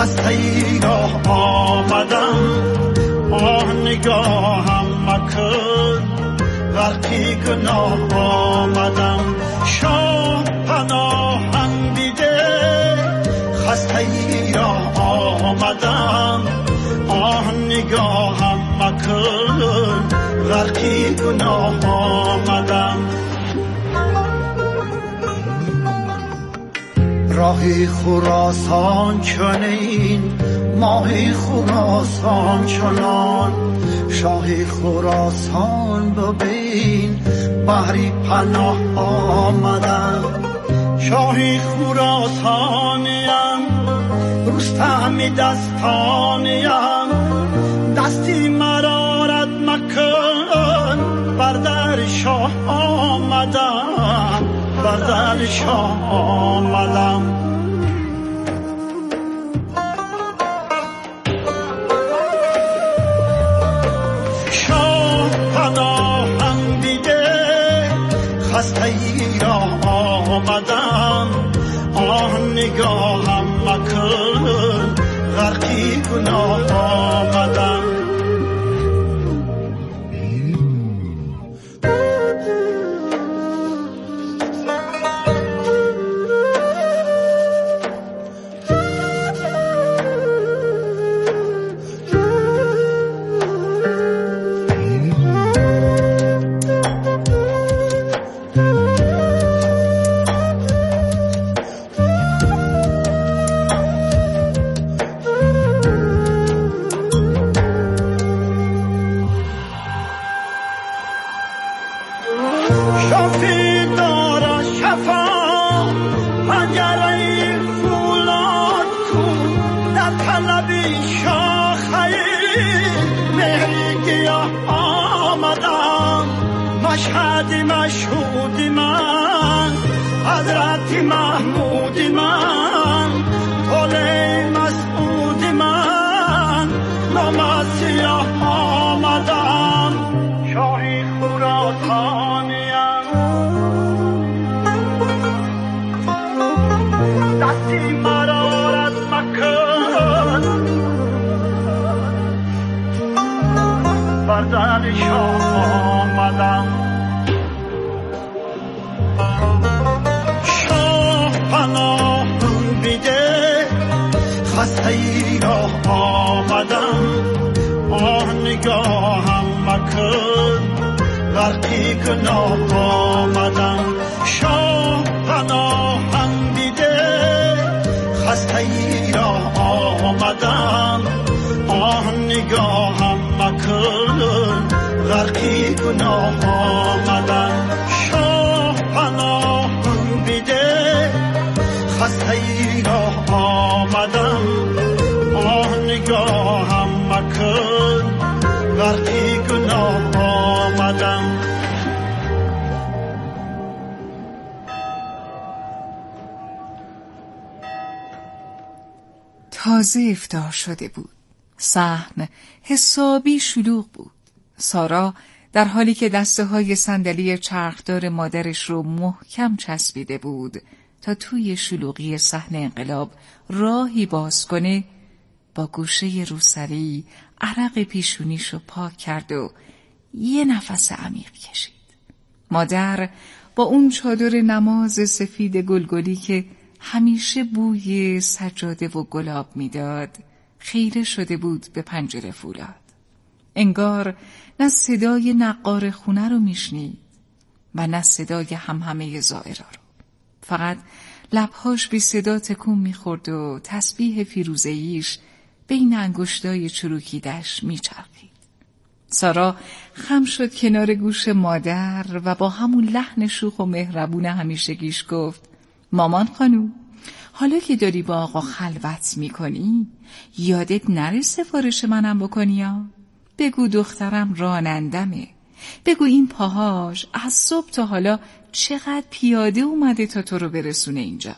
خسته ای را آمدم آه نگاهم مکن غرقی گناه آمدم شاه پناهم بیده خسته ای را آمدم آه نگاهم مکن غرقی گناه آمدم راهی خراسان چنین ماهی خراسان چنان شاهی خراسان ببین بحری پناه آمدم شاهی خراسانیم رستمی دستانیم دستی مرا رد مکن بر در شاه آمدم بر در شاه آمدم شاه پناهم دیده خسته ای را آمدم آه نگاهم مکن غرقی گناه آمدم مشهدی مشهودی من حضرتی محمودی من طوله مسعودی من نام سیاه آمدم شاهی خراسانیم دستی مرا رد مکن بر در شاه آمدم شاه پناهم بیده خسته ای را آمدم آه نگاهم مکن غرقی گناه آمدم شاه پناهم بیده خسته ای را آمدم آه نگاهم مکن غرقی گناه آمدم شاه پناهم بیده خسته ای را آمدم آه نگاهم مکن غرقی گناه آمدم تازه افطار شده بود. صحن حسابی شلوغ بود. سارا در حالی که دسته های صندلی چرخدار مادرش رو محکم چسبیده بود تا توی شلوغی صحن انقلاب راهی باز کنه، با گوشه روسری عرق پیشونیشو پاک کرد و یه نفس عمیق کشید. مادر با اون چادر نماز سفید گلگلی که همیشه بوی سجاده و گلاب میداد خیره شده بود به پنجره فولاد. انگار نه صدای نقار خونه رو میشنید و نه صدای همهمه زائرا رو. فقط لبهاش بی صدا تکون میخورد و تسبیح فیروزه‌ایش بین انگشتای چروکیدش میچرخید. سارا خم شد کنار گوش مادر و با همون لحن شوخ و مهربون همیشگیش گفت: مامان خانوم، حالا که داری با آقا خلوت میکنی یادت نره سفارش منم بکنی یا؟ بگو دخترم رانندمه، بگو این پاهاش از صبح تا حالا چقدر پیاده اومده تا تو رو برسونه اینجا.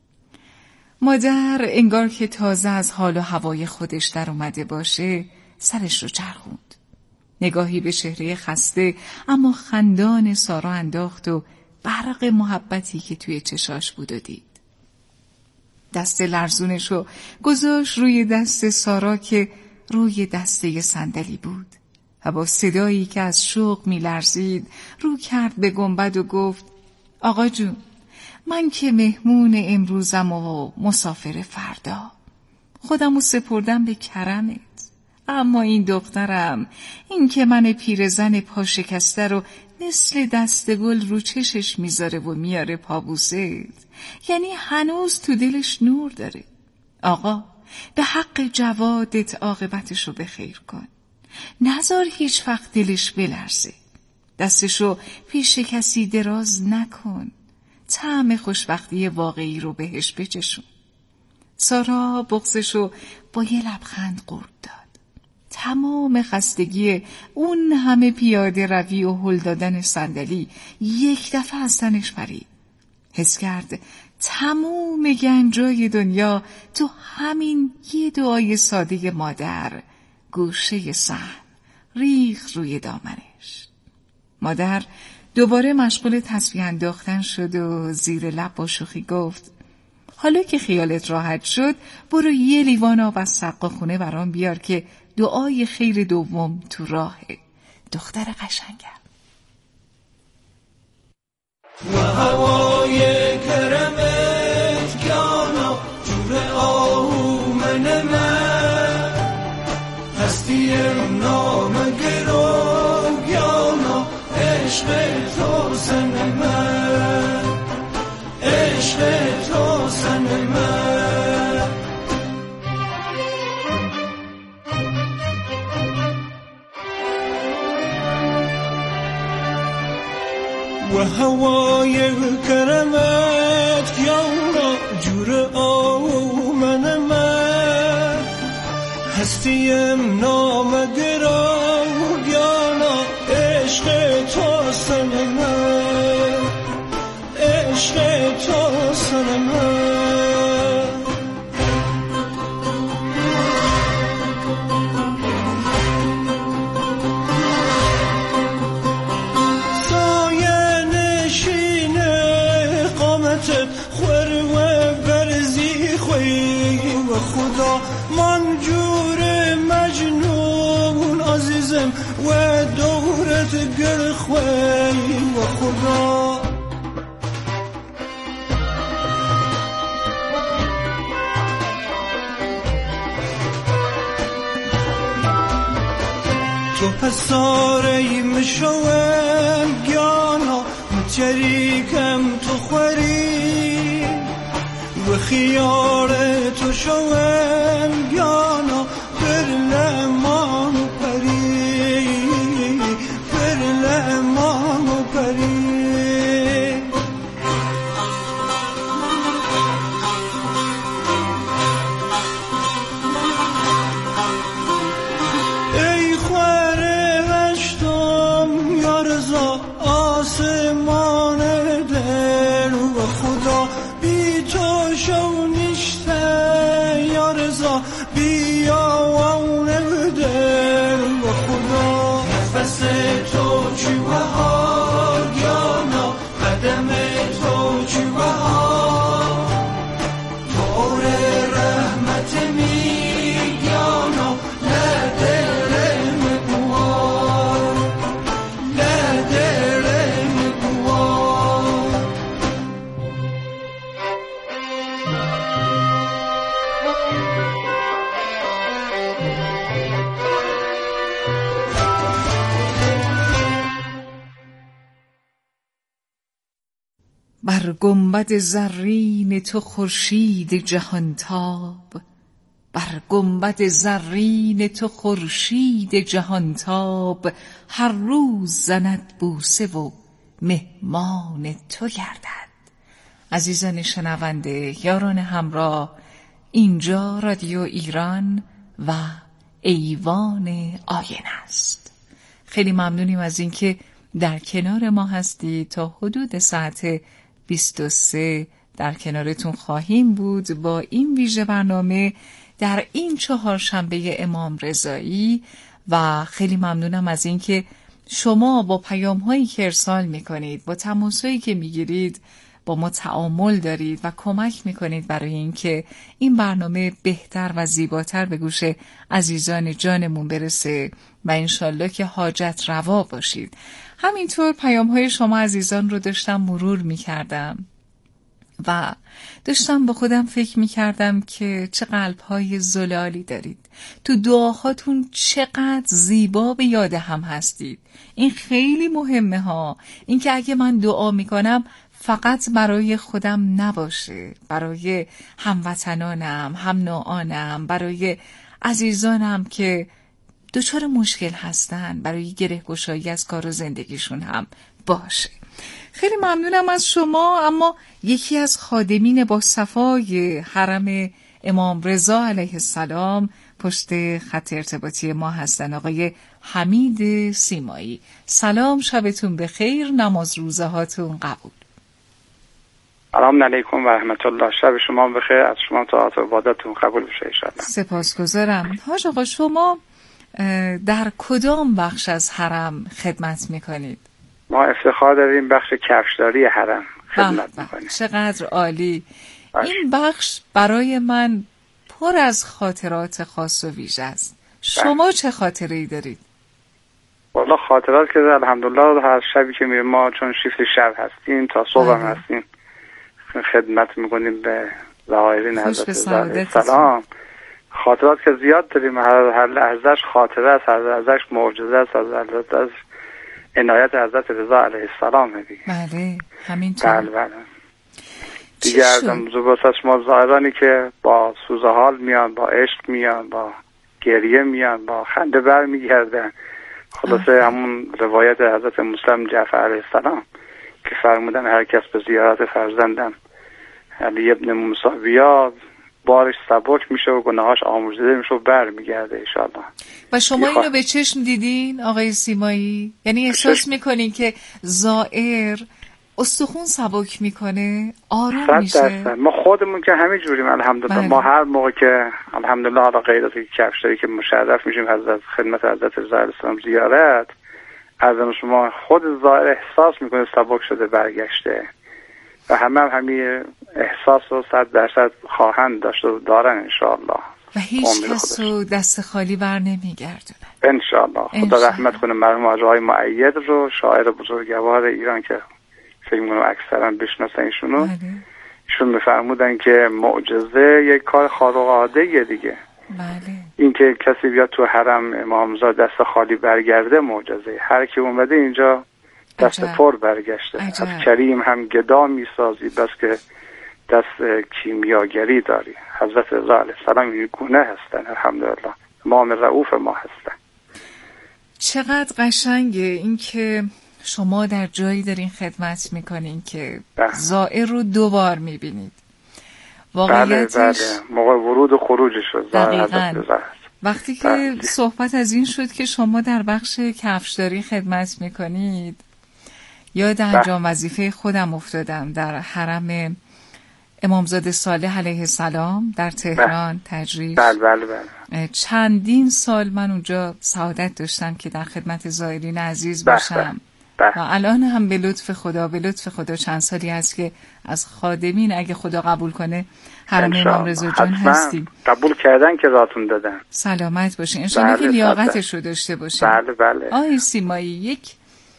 مادر انگار که تازه از حال و هوای خودش در اومده باشه سرش رو چرخوند. نگاهی به چهره خسته اما خندان سارا انداخت و برق محبتی که توی چشاش بود و دید. دست لرزونشو گذاشت روی دست سارا که روی دسته صندلی بود و با صدایی که از شوق می‌لرزید رو کرد به گنبد و گفت آقا جون، من که مهمون امروزم و مسافر فردا، خودمو سپردم به کرمت، اما این دخترم، این که من پیرزن پا شکسته رو مثل دست گل رو چشش میذاره و میاره پابوست، یعنی هنوز تو دلش نور داره. آقا، به حق جوادت عاقبتشو به خیر کن، نذار هیچ وقت دلش بلرزه، دستشو پیش کسی دراز نکن، طعم خوشبختی واقعی رو بهش بچشون. سارا بغضشو با یه لبخند قورت داد. تمام خستگی اون همه پیاده روی و هل دادن صندلی یک دفعه از تنش پرید. حس کرد تمام گنجای دنیا تو همین یه دعای ساده مادر گوشه صحن ریخت روی دامنش. مادر دوباره مشغول تسبیح انداختن شد و زیر لب با شوخی گفت حالا که خیالت راحت شد برو یه لیوان آب از سقاخونه برام بیار که دعای خیر دوم تو راهه، دختر قشنگم. و هوای کرمت گانا جور آمن من هستیم نام گرو گانا عشق تو سن من عشق تو سن من و هوای کرمت یارا جور آمن من هستیم نامگرا یانا عشق تو سن من عشق تو سن من خدا من جور مجنون عزیزم و دورت گرخوی و خدا تو حساره مشوم گانا متریکم تو خوری و خیال تو شوم گانا پر لمان و پری پر لمان و پری ای خوار هشتم یا رضا آسمان دل و خدا بی تو شو نیشته یا رضا بیا وون دل و خدا نفس تو چوه ها گانا قدم تو چوه ها دور رحمت می گانا لدل مگوها لدل مگوها بر گنبد زرین تو خورشید جهانتاب، بر گنبد زرین تو خورشید جهانتاب، هر روز زند بوسه و مهمان تو گردد. عزیزان شنونده، یاران همراه، اینجا رادیو ایران و ایوان آینه است. خیلی ممنونیم از اینکه در کنار ما هستید. تا حدود ساعت 23 در کنارتون خواهیم بود با این ویژه برنامه در این چهارشنبه امام رضایی و خیلی ممنونم از اینکه شما با پیام‌هایی که ارسال می‌کنید، با تماس‌هایی که می‌گیرید با ما تعامل دارید و کمک میکنید برای اینکه این برنامه بهتر و زیباتر به گوش عزیزان جانمون برسه و انشالله که حاجت روا باشید. همینطور پیام‌های شما عزیزان رو داشتم مرور میکردم و داشتم با خودم فکر میکردم که چه قلب‌های زلالی دارید. تو دعاهاتون چقدر زیبا به یاد هم هستید. این خیلی مهمه ها. این که اگه من دعا میکنم فقط برای خودم نباشه، برای هموطنانم، هم نوعانم، برای عزیزانم که دچار مشکل هستن، برای گره گشایی از کار و زندگیشون هم باشه. خیلی ممنونم از شما. اما یکی از خادمین با صفای حرم امام رضا علیه السلام پشت خط ارتباطی ما هستن، آقای حمید سیمایی. سلام، شبتون بخیر، نماز روزه هاتون قبول. سلام علیکم و رحمت الله. شب شما بخیر، از شما طاعت و عبادتتون قبول بشه ان شاء الله. سپاسگزارم. حاج آقا، شما در کدام بخش از حرم خدمت میکنید؟ ما افتخار داریم بخش کفشداری حرم خدمت میکنیم. چقدر عالی. این بخش برای من پر از خاطرات خاص و ویژه است. شما چه خاطره‌ای دارید؟ والا خاطرات که الحمدلله هر شبی که میریم، ما چون شیفت شب هستیم تا صبح هم هستیم خدمت میکنیم به زائرین حضرت السلام. خاطرات که زیاد داریم، هر لحظهش خاطره است، هر لحظهش معجزه است، هر لحظهش عنایت حضرت رضا علیه السلام دیگه. بله همینطور. بله. دیگه ازم زباس از شما زائرانی که با سوزه حال میان، با عشق میان، با گریه میان، با خنده بر میگردن. خلاصه همون روایت حضرت مسلم جعفر علیه السلام که فرمودن هر کس به زیارت فرزندم علی ابن موسی بیاد بارش سبک میشه و گناهاش آمرزیده میشه و بر میگرده انشاءالله. و شما اینو به چشم دیدین آقای سیمایی؟ یعنی احساس میکنین که زائر استخون سبک میکنه، آروم میشه؟ ما خودمون که همین جوریم الحمدلله. بله. ما هر موقع که الحمدلله حالا غیر از کفشداری که مشرف میشیم حضرت خدمت حضرت رضا علیه السلام زیارت، از شما خود زائر احساس میکنه سبک شده برگشته و همین احساس رو 100% خواهند داشت و دارن انشاءالله و هیچ کس رو دست خالی بر نمیگردونه انشاءالله. خدا رحمت کنه مرحوم آقای مؤید رو، شاعر بزرگوار ایران که فکر می‌کنم اکثرا بشناسن ایشونو. ایشون می‌فرمودن که معجزه یک کار خارق العاده دیگه. بله. این که کسی بیاد تو حرم امامزاده دست خالی برگرده معجزه. هر کی اومده اینجا دست پر برگشته. از کریم هم گدا میسازی بس که دست کیمیاگری داری. حضرت رضا علیه السلام این گونه هستن الحمدلله. امام رؤوف ما هستن. چقدر قشنگه این که شما در جایی دارین خدمت میکنین که زائر رو 2 بار میبینید. واقعیتش بله موقع ورود و خروجش رو وقتی که صحبت از این شد که شما در بخش کفشداری خدمت میکنید، یاد انجام وظیفه خودم افتادم در حرم امامزاده صالح علیه السلام در تهران تجریش. بله. چندین سال من اونجا سعادت داشتم که در خدمت زائرین عزیز باشم. و الان هم به لطف خدا چند سالی هست که از خادمین اگه خدا قبول کنه حرم امام رضا جان هستیم. قبول کردن که راتون دادن. سلامت باشین انشاءالله که لیاقتش رو داشته باشین. بله. آقای سیمایی، یک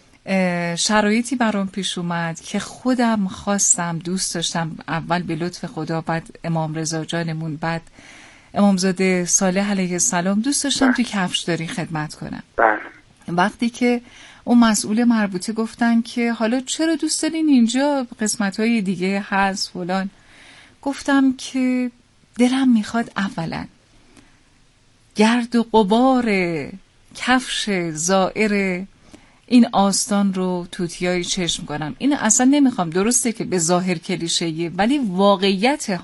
شرایطی برام پیش اومد که خودم خواستم، دوست داشتم، اول به لطف خدا، بعد امام رضا جانمون، بعد امامزاده صالح علیه السلام، دوست داشتم توی کفشداری خدمت کنم. وقتی که اون مسئول مربوطه گفتن که حالا چرا دوست دارین اینجا قسمت‌های دیگه هست فلان، گفتم که دلم میخواد اولا گرد و غبار کفش زائر این آستان رو توتیای چشم کنم. این اصلا نمیخوام، درسته که به ظاهر کلیشه‌ایه ولی واقعیت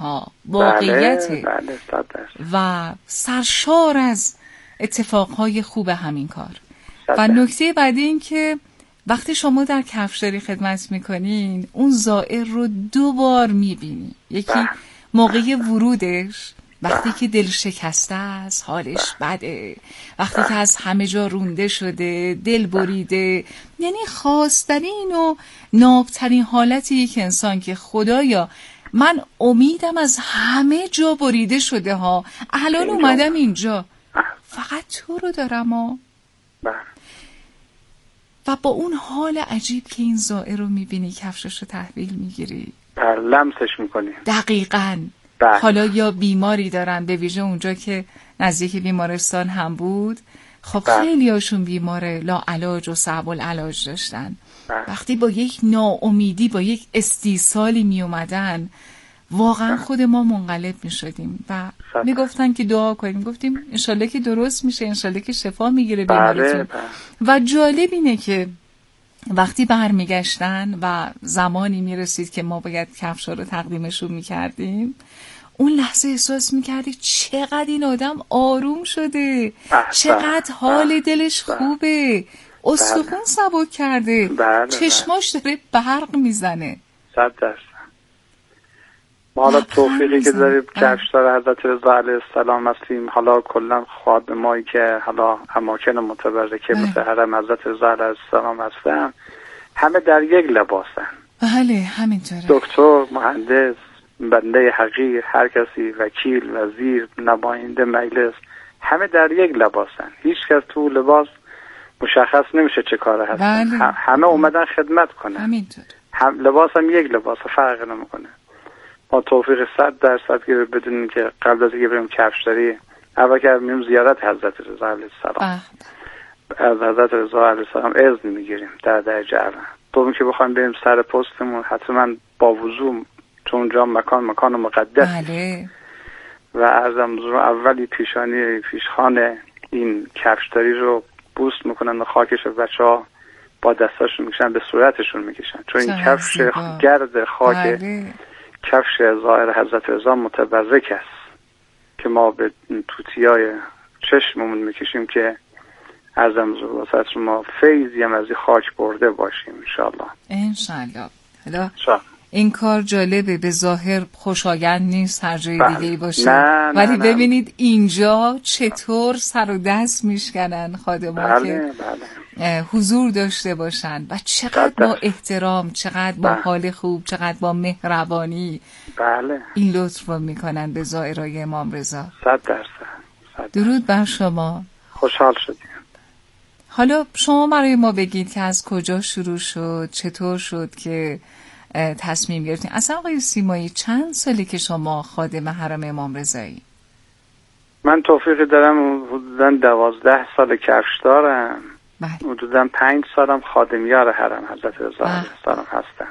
بله. و سرشار از اتفاقهای خوب همین کار. و نکته بعدی این که وقتی شما در کفشداری خدمت میکنین اون زائر رو 2 بار میبینی. یکی موقع ورودش وقتی که دل شکسته است حالش بده، وقتی که از همه جا رونده شده، دل بریده، یعنی خواستنین و نابترین حالتی که انسان که خدایا من امیدم از همه جا بریده شده ها، الان اومدم اینجا فقط تو رو دارم ها. و با اون حال عجیب که این زائر رو میبینی کفشش رو تحویل میگیری، لمسش میکنی. دقیقاً. حالا یا بیماری دارن، به ویژه اونجا که نزدیک بیمارستان هم بود، خب خیلی هاشون بیماره لا علاج و صعب العلاج داشتن. وقتی با یک ناامیدی، با یک استیصالی می اومدن، واقعا خود ما منقلب می شدیم و می گفتن که دعا کنیم. گفتیم انشالله که درست میشه، انشالله که شفا میگیره بیمارتون. و جالب اینه که وقتی برمیگشتن و زمانی میرسید که ما باید کفشا رو تقدیمشون میکردیم، اون لحظه احساس میکردی چقدر این آدم آروم شده، چقدر حال دلش خوبه، استخون سبک کرده، چشماش داره برق میزنه. 100%. ما حالا توفیقی که داریم کفشدار حضرت رضا علیه السلام هستیم، حالا کلا خادمایی که حالا اماکن متبرکه مثل حرم حضرت رضا علیه السلام هستن، همه در یک لباسن. بله همینطوره. دکتر، مهندس، بنده حقیر، هر کسی، وکیل، وزیر، نماینده مجلس، همه در یک لباسن. هیچ کس تو لباس مشخص نمیشه چه کاره هستن. همه اومدن خدمت کنن. همینطور. لباس هم یک لباس، فرق نمیکنه. ما توفیق 100% که بدونیم که قبل از اینکه بریم کفشداری اول که میریم زیارت حضرت رضا علیه السلام، از حضرت رضا علیه السلام اذن میگیریم در درجه اول. دوم که بخوایم بریم سر پستمون حتما با وضو، چون اونجا مکان مقدس. بله. و عرضم حضور اولی پیشانی پیشخان این کفشداری رو بوست میکنن و خاکش بچه‌ها با دستاشون میکشن، به صورتشون میکشن، چون این کفش گرد خاک. بله. کفش ظاهر حضرت رضا متبرک است که ما به توتیای چشممون میکشیم که عرضم واسه ما فیضی هم از این خاک برده باشیم انشالله. حالا این کار جالبه، به ظاهر خوشایند نیست هر جای دیگه باشه، ولی ببینید اینجا چطور سر و دست میشکنن خادمان که حضور داشته باشن و چقدر با احترام، چقدر با حال خوب، چقدر با مهربانی این لطف رو میکنن به زائرای امام رضا. 100%. درود بر شما. خوشحال شدیم. حالا شما برای ما بگید که از کجا شروع شد، چطور شد که تصمیم گرفتین؟ اصلا آقای سیمایی چند سالی که شما خادم حرم امام رضایی؟ من توفیق دارم حدوداً 12 سال کفشدارم. حدوداً 5 سالم خادمیار حرم حضرت رضا علیه السلام هستم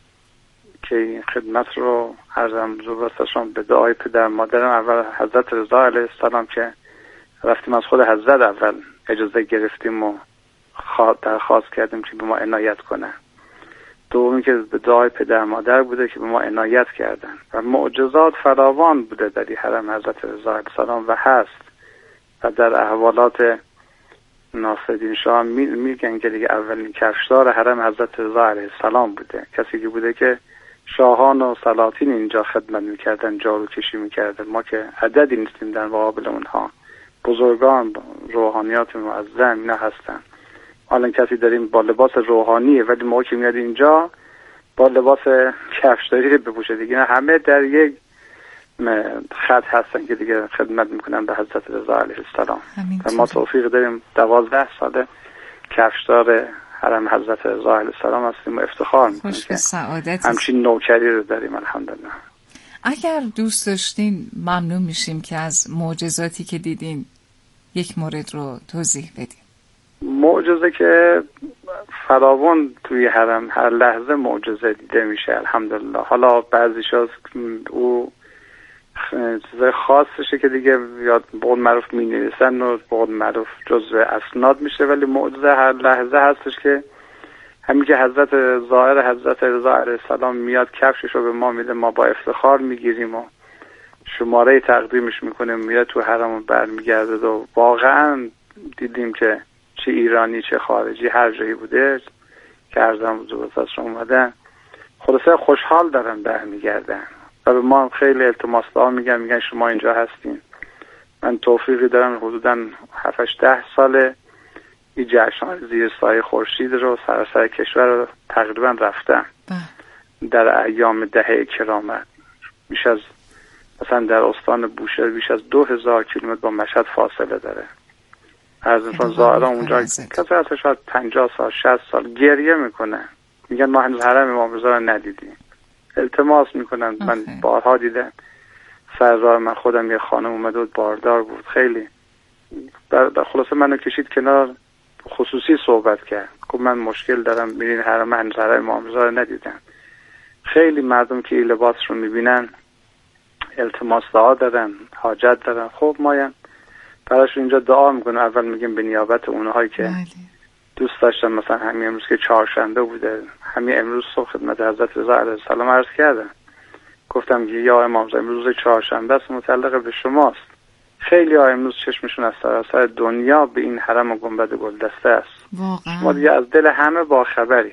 که این خدمت رو عرضم زوبستشون به دعای پدر مادرم اول حضرت رضا علیه السلام که رفتیم از خود حضرت اول اجازه گرفتیم و درخواست کردیم که به ما عنایت کنن. دومی که به دعای پدر مادر بوده که به ما عنایت کردن و معجزات فراوان بوده در این حرم حضرت رضا علیه السلام و هست. و در احوالات ناصرالدین شاه میگن که دیگه اولین کفشدار حرم حضرت رضا علیه السلام بوده، کسی که بوده که شاهان و سلاطین اینجا خدمت میکردن، جارو کشی میکردن. ما که عددی نیستیم در مقابل اونها. بزرگان روحانیات معظم اینا هستن. حالا کسی داریم با لباس روحانیه ولی ما که میاد اینجا با لباس کفشداری بپوشه دیگه، همه در یک خط هستن که دیگه خدمت میکنن به حضرت رضا علیه السلام. و ما توفیق داریم 12 سال کفشدار حرم حضرت رضا علیه السلام هستیم و افتخار میکنیم که همچین نوکری رو داریم الحمدلله. اگر دوست داشتین ممنون میشیم که از معجزاتی که دیدین یک مورد رو توضیح بدین. معجزه که فراوان توی حرم هر لحظه معجزه دیده میشه الحمدلله. حالا بعضیش از او چیزای خاصشه که دیگه یاد بقول معروف می نویسن و بقول معروف جزو اسناد میشه، ولی معجزه هر لحظه هستش که همین که حضرت ظاهر حضرت رضا علیه السلام میاد کفشش رو به ما میده، ما با افتخار میگیریم و شماره تقدیمش میکنیم، میاد تو حرم برمیگرده و واقعا دیدیم که چه ایرانی چه خارجی هر جایی بوده که ارزم بزرگترش اومدن خلاصه خوشحال دارن برمیگردن. و به ما خیلی التماس دعا میگن شما اینجا هستین. من توفیقی دارم حدوداً 7-10 ساله این جشن زیر سایه خورشید رو سراسر کشور رو تقریبا رفتم در ایام دهه کرامت. بیش از مثلا در استان بوشهر بیش از 2000 کیلومتر با مشهد فاصله داره. از این زائران اونجا کسی هست شاید 50 سال 60 سال گریه میکنه، میگن ما هنوز حرم امام رضا رو ندیدیم. التماس میکنن. من بارها دیدم سر راه من خودم یه خانم اومده بود باردار بود، خیلی در خلاصه منو کشید کنار، خصوصی صحبت کرد، گفت من مشکل دارم، میرین حرم هنوز حرم امام رضا رو ندیدم. خیلی مردم که این لباس رو میبینن التماس دعا دارن، حاجت دارن. خب ما براشون اینجا دعا میکنیم. اول میگیم به نیابت اونهایی که دوست داشتن، مثلا همین امروز که چهارشنبه بوده، همین امروز صبح خدمت حضرت رضا علیه السلام عرض کردم، گفتم که یا امام رضا امروز چهارشنبه است، متعلق به شماست. خیلی ها امروز چشمشون از سراسر دنیا به این حرم و گنبد گلدسته است. واقعا ما دیگه از دل همه باخبری.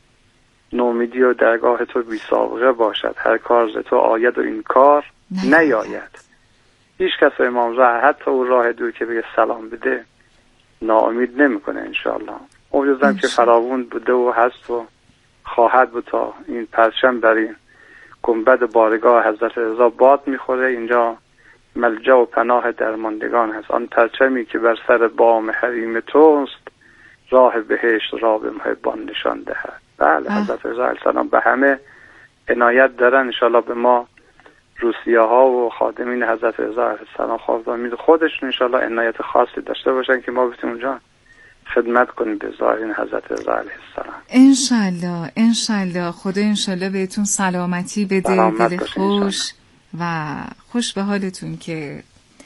نومیدی و درگاه تو بی سابقه باشد، هر کار ز تو آید و این کار نیاید. هیچ کس امام رضا حتی اون راه دور که بگه سلام بده ناامید نمیکنه انشالله. امیدوارم که فراوون بوده و هست و خواهد بود تا این پرچم در این گنبد بارگاه حضرت رضا باد میخوره. اینجا ملجا و پناه درماندگان هست. آن پرچمی که بر سر بام حریم توست، راه بهشت را به محبان نشان دهد. بله حضرت رضا علیه السلام به همه عنایت دارن. انشالله به ما روسیه ها و خادمین حضرت رضا علیه السلام خواهد خودشون انشالله عنایت خاصی داشته باشن که ما بتونیم اونجا خدمت کنیم به زائرین حضرت رضا علیه السلام. انشالله انشالله. خدا انشالله بهتون سلامتی بده، دل خوش و خوش به حالتون که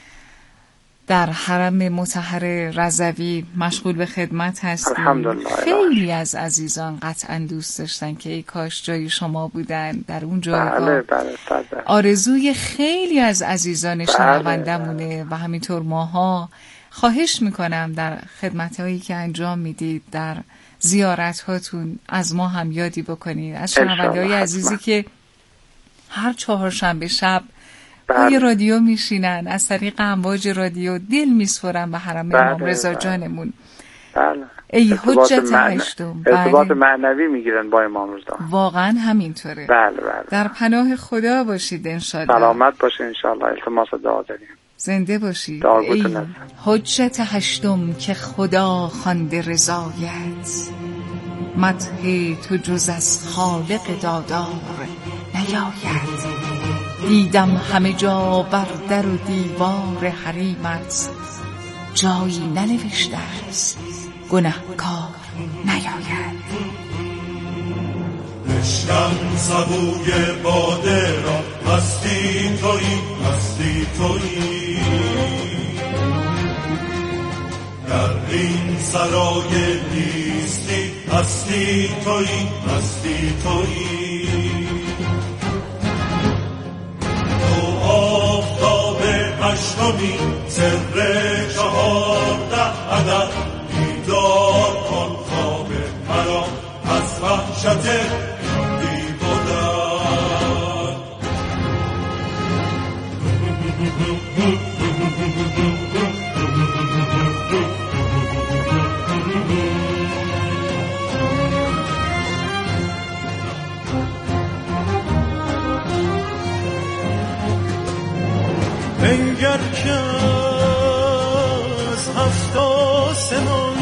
در حرم مطهر رضوی مشغول به خدمت هستیم. خیلی از عزیزان قطعا دوست داشتن که ای کاش جای شما بودن در اون جایگاه. آرزوی خیلی از عزیزان شنوندمونه و همینطور ماها. خواهش میکنم در خدمتهایی که انجام میدید، در زیارت هاتون از ما هم یادی بکنید، از شنونده‌های عزیزی که هر چهارشنبه شب پای رادیو میشینن، از طریق امواج رادیو دل میسپرن به حرم امام رضا جانمون. بله. ای حجت هشتم. ارتباط معنوی میگیرن با امام رضا. واقعا همینطوره. بله. در پناه خدا باشید انشالله. سلامت باشید انشالله. التماس دعا داریم. زنده باشید. ای حجت هشتم که خدا خوانده رضایت، مدح تو جز از خالق دادار نیاید. دیدم همه جا بر در و دیوار حریمت، جایی ننوشته است گنهکار نیاید. بشکن سبوی باده را، مستی تویی مستی تویی، در این سرای نیستی هستی تویی هستی تویی. هشتمی سر 14 عدد، بیدار کن خواب مرا از وحشت بی بودن. بنگر که از 7 آسمان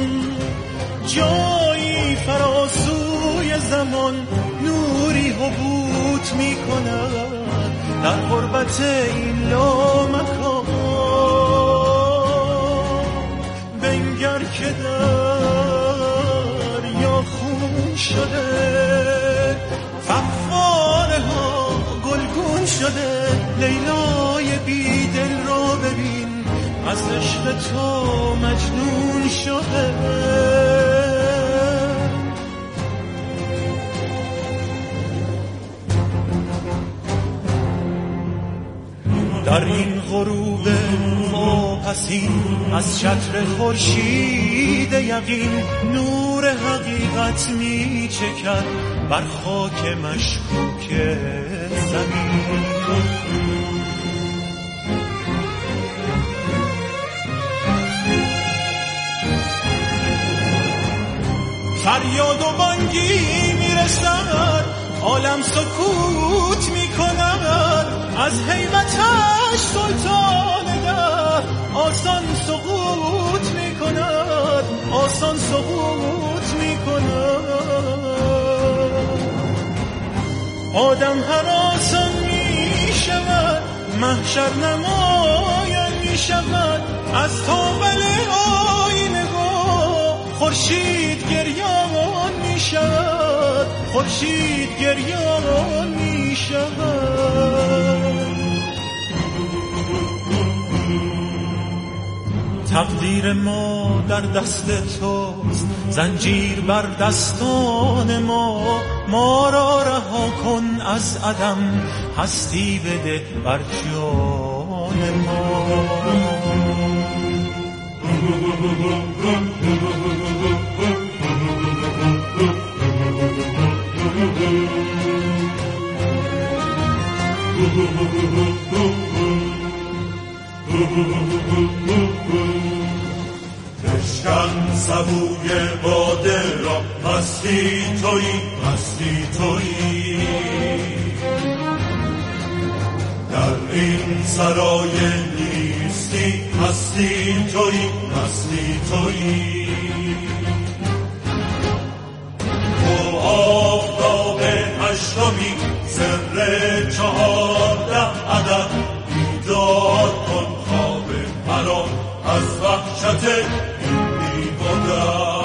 جایی فراسوی زمان، نوری حبوط می کند در غربت این لامکان. بنگر که دریا خون شده، فواره ها گلگون شده، لیلای بی دل رو ببین از عشق تو مجنون شده. در این غروب واپسین از چتر خورشید یقین، نور حقیقت می چکد بر خاک مشکوک زمین. فریاد و بانگی میرسد، عالم سکوت میکند، از هیبتش سلطان در آسان سقوط میکند، آسان سقوط میکند. آدم هراسان میشود، محشر نمایان میشود، از تابل آینه خورشید گریان می شود، خورشید گریان می شود. تقدیر ما در دست توست، زنجیر بر دستان ما را رها کن از عدم، هستی بده بر جان ما. بشکن سبوی باده را، مستی تویی، مستی تویی. در این سرای نیستی، مستی تویی، مستی تویی. تو آفتاب هشتمی، سر 14 عدد، بیدار کن خواب مرا از وحشت این بی‌بدر.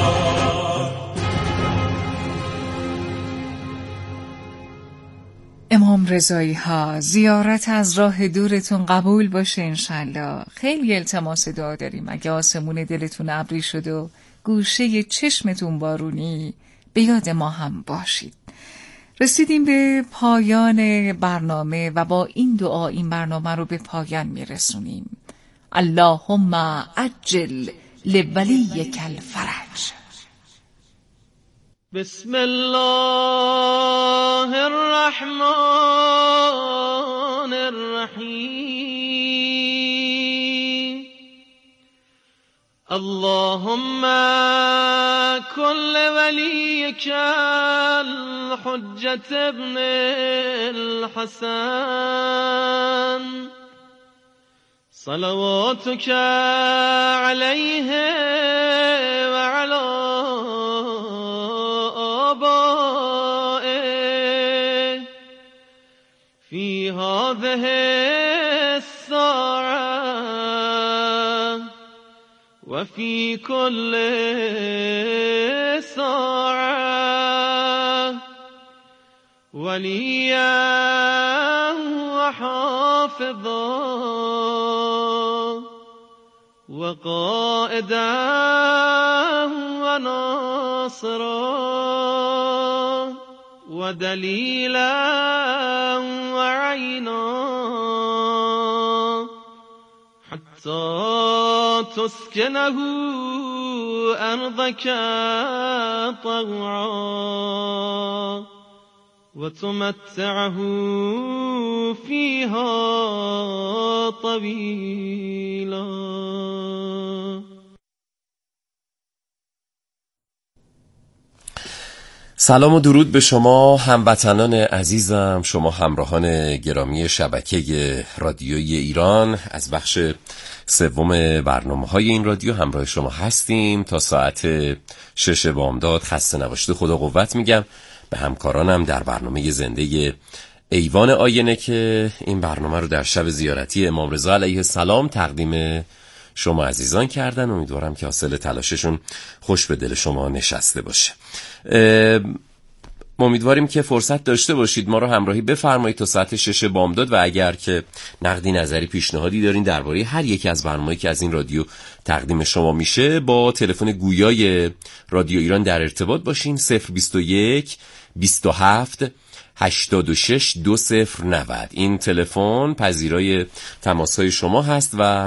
امام رضایی ها، زیارت از راه دورتون قبول باشه انشالله. خیلی التماس دعا داریم اگه آسمون دلتون ابری شد و گوشه چشمتون بارونی، به یاد ما هم باشید. رسیدیم به پایان برنامه و با این دعا این برنامه رو به پایان میرسونیم. اللهم عجل لولیک الفرج. بسم الله الرحمن الرحیم. اللهم كل وليك الحجة ابن الحسن صلواتك عليه وعلى آبائه في هذه الساعة وفي كل ساعة وليا وحافظا وقائدا وناصرا ودليلا وعينا حتى تسكنه أرضك طوعا وتمتعه فيها طويلا. سلام و درود به شما هموطنان عزیزم، شما همراهان گرامی شبکه رادیویی ایران. از بخش سوم برنامه‌های این رادیو همراه شما هستیم تا ساعت 6 بامداد. خسته نباشید، خدا قوت میگم به همکارانم در برنامه زنده ایوان آینه که این برنامه رو در شب زیارتی امام رضا علیه السلام تقدیم شما عزیزان کردن. امیدوارم که حاصل تلاششون خوش به دل شما نشسته باشه. امیدواریم که فرصت داشته باشید ما رو همراهی بفرمایید تا ساعت 6 بامداد و اگر که نقدی نظری پیشنهادی دارین درباره هر یکی از برنامه‌ای که از این رادیو تقدیم شما میشه با تلفن گویای رادیو ایران در ارتباط باشین. 021 27 86 2090 این تلفن پذیرای تماس‌های شما هست و